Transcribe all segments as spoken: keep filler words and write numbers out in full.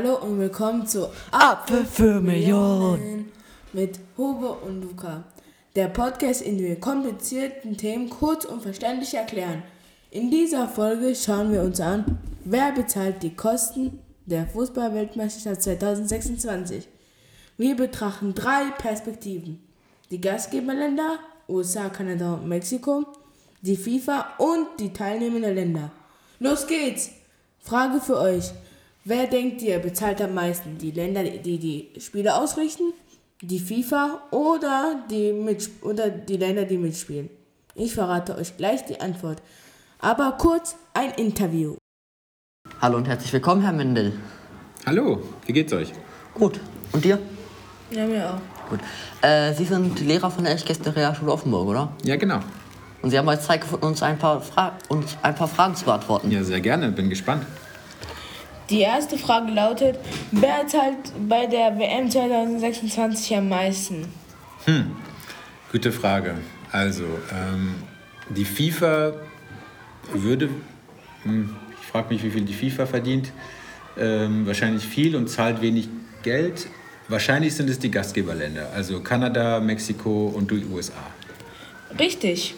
Hallo und willkommen zu Apfel für Millionen mit Hugo und Luca. Der Podcast, in dem wir komplizierten Themen kurz und verständlich erklären. In dieser Folge schauen wir uns an, wer bezahlt die Kosten der Fußball-Weltmeisterschaft zwanzig sechsundzwanzig. Wir betrachten drei Perspektiven: die Gastgeberländer, U S A, Kanada und Mexiko, die FIFA und die teilnehmenden Länder. Los geht's! Frage für euch: Wer denkt ihr bezahlt am meisten? Die Länder, die die Spiele ausrichten, die FIFA oder die, Mitsp- oder die Länder, die mitspielen? Ich verrate euch gleich die Antwort. Aber kurz ein Interview. Hallo und herzlich willkommen, Herr Mendel. Hallo, wie geht's euch? Gut. Und dir? Ja, mir auch. Gut. Äh, Sie sind Lehrer von der Elchgäste Realschule Offenburg, oder? Ja, genau. Und Sie haben heute Zeit gefunden, uns ein paar, Fra- uns ein paar Fragen zu beantworten. Ja, sehr gerne, bin gespannt. Die erste Frage lautet: Wer zahlt bei der W M zwanzig sechsundzwanzig am meisten? Hm, gute Frage. Also, ähm, die FIFA würde, hm, ich frage mich, wie viel die FIFA verdient, ähm, wahrscheinlich viel und zahlt wenig Geld. Wahrscheinlich sind es die Gastgeberländer, also Kanada, Mexiko und die U S A. Richtig.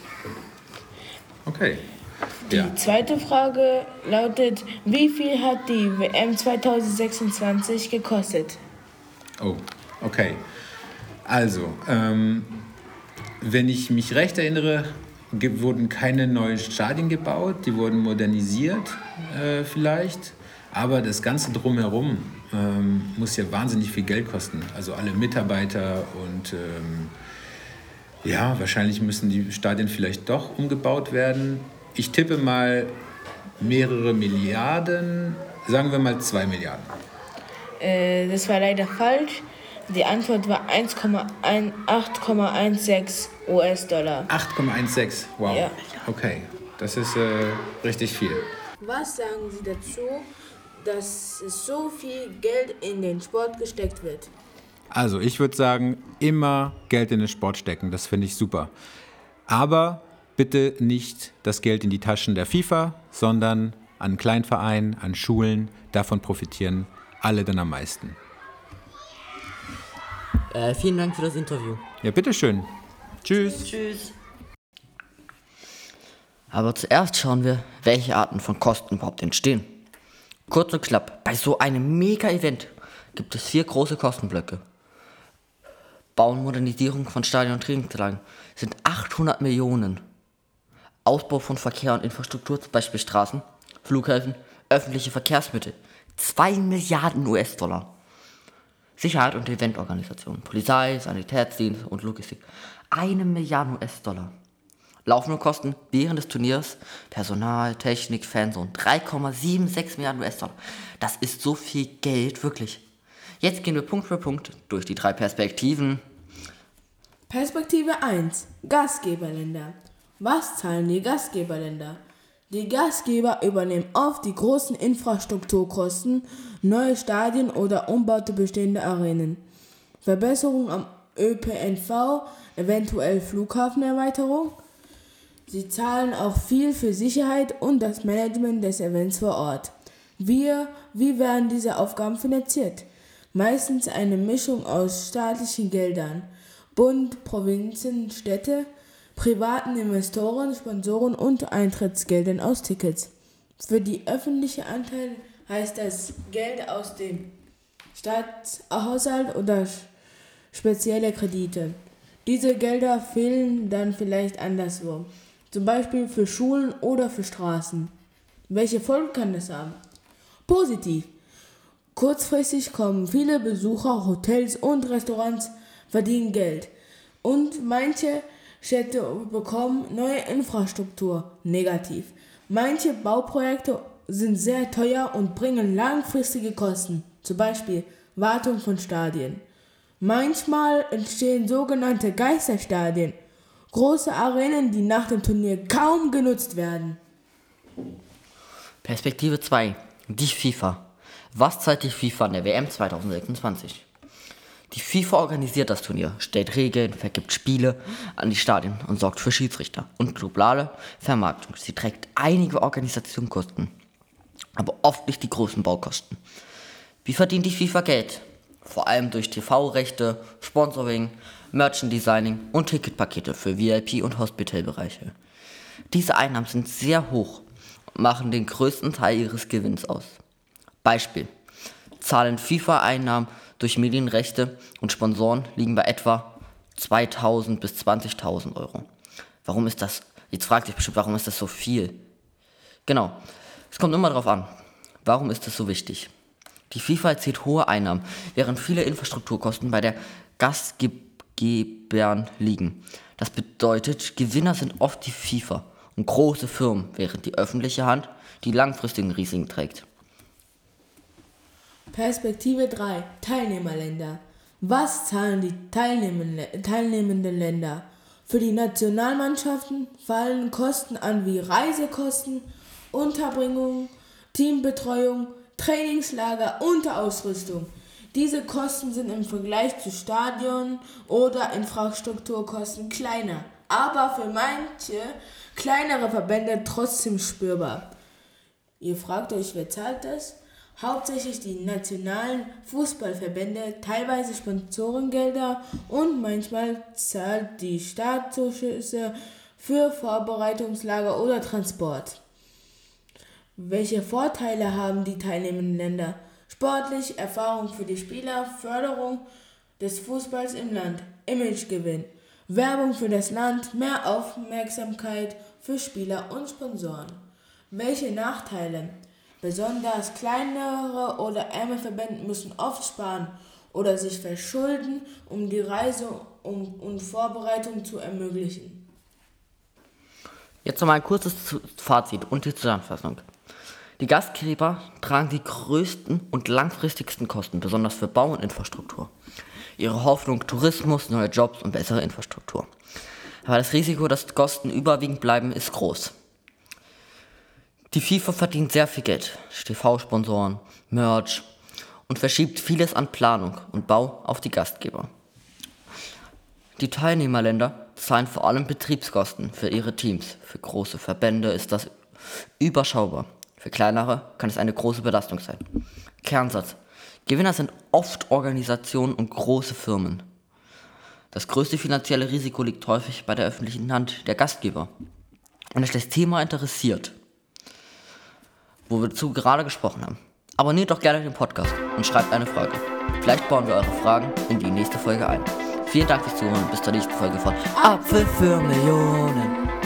Okay. Die Ja. zweite Frage lautet: Wie viel hat die W M zwanzig sechsundzwanzig gekostet? Oh, okay. Also, ähm, wenn ich mich recht erinnere, ge- wurden keine neuen Stadien gebaut, die wurden modernisiert äh, vielleicht, aber das Ganze drumherum ähm, muss ja wahnsinnig viel Geld kosten. Also alle Mitarbeiter und ähm, ja, wahrscheinlich müssen die Stadien vielleicht doch umgebaut werden. Ich tippe mal mehrere Milliarden, sagen wir mal zwei Milliarden. Äh, das war leider falsch. Die Antwort war acht Komma sechzehn U S-Dollar. acht Komma sechzehn, wow. Ja. Okay, das ist äh, richtig viel. Was sagen Sie dazu, dass so viel Geld in den Sport gesteckt wird? Also ich würde sagen, immer Geld in den Sport stecken, das finde ich super. Aber bitte nicht das Geld in die Taschen der FIFA, sondern an Kleinvereinen, an Schulen, davon profitieren alle dann am meisten. Äh, vielen Dank für das Interview. Ja, bitteschön. Tschüss. Tschüss. Aber zuerst schauen wir, welche Arten von Kosten überhaupt entstehen. Kurz und knapp, bei so einem Mega-Event gibt es vier große Kostenblöcke. Bau und Modernisierung von Stadien und Trainingsanlagen sind achthundert Millionen. Ausbau von Verkehr und Infrastruktur, zum Beispiel Straßen, Flughäfen, öffentliche Verkehrsmittel, zwei Milliarden U S-Dollar. Sicherheit und Eventorganisation, Polizei, Sanitätsdienst und Logistik, eine Milliarde U S-Dollar. Laufende Kosten während des Turniers, Personal, Technik, Fans und drei Komma sechsundsiebzig Milliarden U S-Dollar. Das ist so viel Geld, wirklich. Jetzt gehen wir Punkt für Punkt durch die drei Perspektiven. Perspektive eins: Gastgeberländer. Was zahlen die Gastgeberländer? Die Gastgeber übernehmen oft die großen Infrastrukturkosten, neue Stadien oder umbaute bestehende Arenen, Verbesserung am Ö P N V, eventuell Flughafenerweiterung. Sie zahlen auch viel für Sicherheit und das Management des Events vor Ort. Wir, wie werden diese Aufgaben finanziert? Meistens eine Mischung aus staatlichen Geldern, Bund, Provinzen, Städte, privaten Investoren, Sponsoren und Eintrittsgeldern aus Tickets. Für die öffentliche Anteil heißt das Geld aus dem Staatshaushalt oder spezielle Kredite. Diese Gelder fehlen dann vielleicht anderswo, zum Beispiel für Schulen oder für Straßen. Welche Folgen kann das haben? Positiv. Kurzfristig kommen viele Besucher, Hotels und Restaurants verdienen Geld. Und manche Städte bekommen neue Infrastruktur. Negativ. Manche Bauprojekte sind sehr teuer und bringen langfristige Kosten, zum Beispiel Wartung von Stadien. Manchmal entstehen sogenannte Geisterstadien, große Arenen, die nach dem Turnier kaum genutzt werden. Perspektive zwei. Die FIFA. Was zahlt die FIFA an der W M zwanzig sechsundzwanzig? Die FIFA organisiert das Turnier, stellt Regeln, vergibt Spiele an die Stadien und sorgt für Schiedsrichter und globale Vermarktung. Sie trägt einige Organisationskosten, aber oft nicht die großen Baukosten. Wie verdient die FIFA Geld? Vor allem durch T V-Rechte, Sponsoring, Merchandising und Ticketpakete für V I P- und Hospitalbereiche. Diese Einnahmen sind sehr hoch und machen den größten Teil ihres Gewinns aus. Beispiel: Zahlen FIFA-Einnahmen durch Medienrechte und Sponsoren liegen bei etwa zweitausend bis zwanzigtausend Euro. Warum ist das? Jetzt fragt sich bestimmt, warum ist das so viel? Genau, es kommt immer darauf an. Warum ist das so wichtig? Die FIFA erzielt hohe Einnahmen, während viele Infrastrukturkosten bei der Gastgebern liegen. Das bedeutet, Gewinner sind oft die FIFA und große Firmen, während die öffentliche Hand die langfristigen Risiken trägt. Perspektive drei. Teilnehmerländer. Was zahlen die teilnehmenden teilnehmenden Länder? Für die Nationalmannschaften fallen Kosten an wie Reisekosten, Unterbringung, Teambetreuung, Trainingslager und Ausrüstung. Diese Kosten sind im Vergleich zu Stadion- oder Infrastrukturkosten kleiner, aber für manche kleinere Verbände trotzdem spürbar. Ihr fragt euch, wer zahlt das? Hauptsächlich die nationalen Fußballverbände, teilweise Sponsorengelder und manchmal zahlt die Staat Zuschüsse für Vorbereitungslager oder Transport. Welche Vorteile haben die teilnehmenden Länder? Sportlich, Erfahrung für die Spieler, Förderung des Fußballs im Land, Imagegewinn, Werbung für das Land, mehr Aufmerksamkeit für Spieler und Sponsoren. Welche Nachteile? Besonders kleinere oder ärmere Verbände müssen oft sparen oder sich verschulden, um die Reise und Vorbereitung zu ermöglichen. Jetzt noch mal ein kurzes Fazit und die Zusammenfassung. Die Gastgeber tragen die größten und langfristigsten Kosten, besonders für Bau und Infrastruktur. Ihre Hoffnung: Tourismus, neue Jobs und bessere Infrastruktur. Aber das Risiko, dass Kosten überwiegend bleiben, ist groß. Die FIFA verdient sehr viel Geld, T V-Sponsoren, Merch und verschiebt vieles an Planung und Bau auf die Gastgeber. Die Teilnehmerländer zahlen vor allem Betriebskosten für ihre Teams. Für große Verbände ist das überschaubar. Für kleinere kann es eine große Belastung sein. Kernsatz: Gewinner sind oft Organisationen und große Firmen. Das größte finanzielle Risiko liegt häufig bei der öffentlichen Hand der Gastgeber. Wenn euch das Thema interessiert, wo wir dazu gerade gesprochen haben, abonniert doch gerne den Podcast und schreibt eine Frage. Vielleicht bauen wir eure Fragen in die nächste Folge ein. Vielen Dank fürs Zuhören und bis zur nächsten Folge von Apfel für Millionen.